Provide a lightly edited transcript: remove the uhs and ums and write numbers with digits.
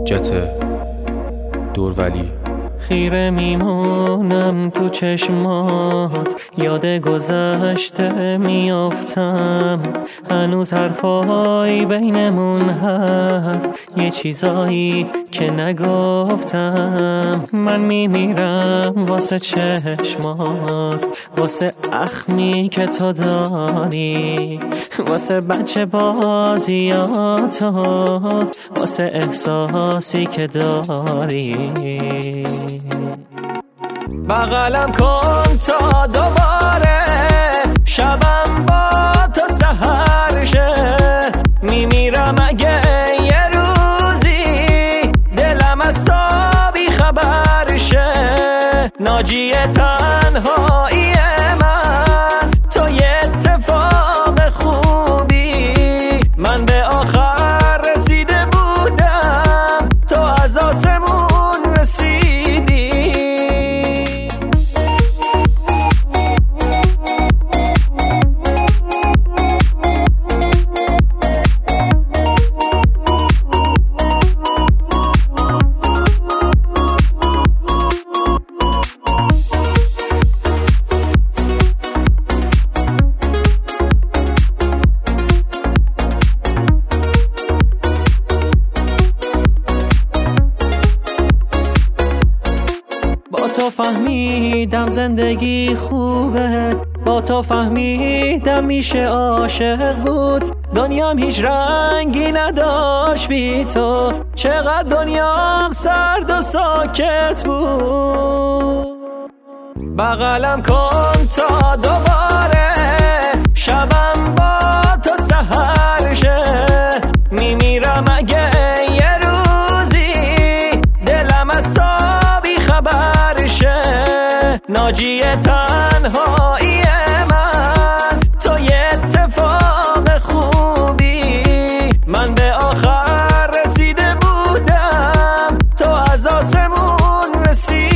حجت دورولی. خیره میمونم تو چشمات، یاد گذشته میافتم، هنوز حرفایی بینمون هست، یه چیزایی که نگفتم. من میمیرم واسه چشمات، واسه اخمی که تو داری، واسه بچه بازیاتو، واسه احساسی که داری. بغلم کن تا دوباره شبم با تو سحر شه، میمیرم اگه یه روزی دلم از تو بی خبر شه. ناجی تنهایی من تو یه اتفاق خوبی، من به آخر رسیده بودم تو از آسمون رسیدی. با تو فهمیدم زندگی خوبه، با تو فهمیدم میشه عاشق بود. دنیام هیچ رنگی نداشت بی تو، چقدر دنیام سرد و ساکت بود. بغلم کن تا دوباره شبم با تو سحر شه، میمیرم اگه یه روزی دلم از تو بی خبر شه. ناجی تنهایی من تو یه اتفاق خوبی، من به آخر رسیده بودم تو از آسمون رسیدی.